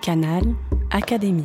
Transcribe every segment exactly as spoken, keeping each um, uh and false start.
Canal Académie.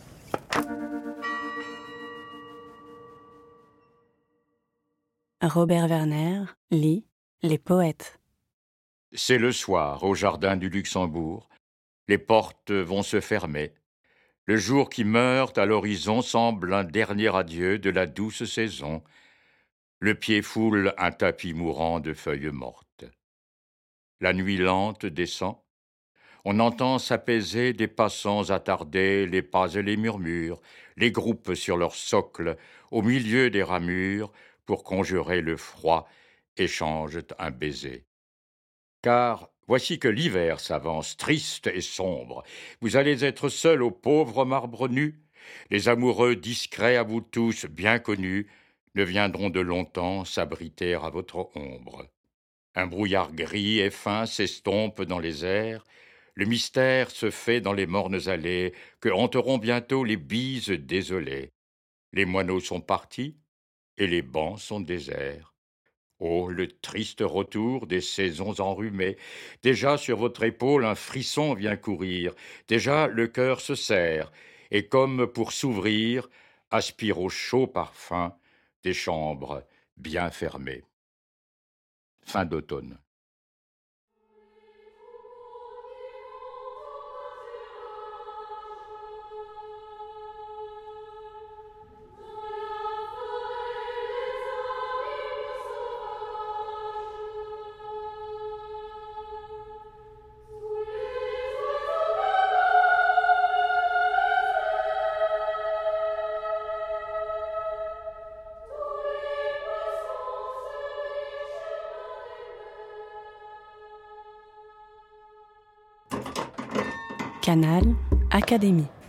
Robert Werner lit Les Poètes. C'est le soir, au jardin du Luxembourg. Les portes vont se fermer. Le jour qui meurt à l'horizon semble un dernier adieu de la douce saison. Le pied foule un tapis mourant de feuilles mortes. La nuit lente descend. On entend s'apaiser des passants attardés, les pas et les murmures, les groupes sur leurs socles, au milieu des ramures, pour conjurer le froid, échangent un baiser. Car voici que l'hiver s'avance, triste et sombre. Vous allez être seul au pauvre marbre nu. Les amoureux discrets à vous tous, bien connus, ne viendront de longtemps s'abriter à votre ombre. Un brouillard gris et fin s'estompe dans les airs. Le mystère se fait dans les mornes allées que hanteront bientôt les bises désolées. Les moineaux sont partis et les bancs sont déserts. Oh, le triste retour des saisons enrhumées. Déjà sur votre épaule un frisson vient courir. Déjà le cœur se serre et comme pour s'ouvrir, aspire au chaud parfum des chambres bien fermées. Fin d'automne. Canal Académie.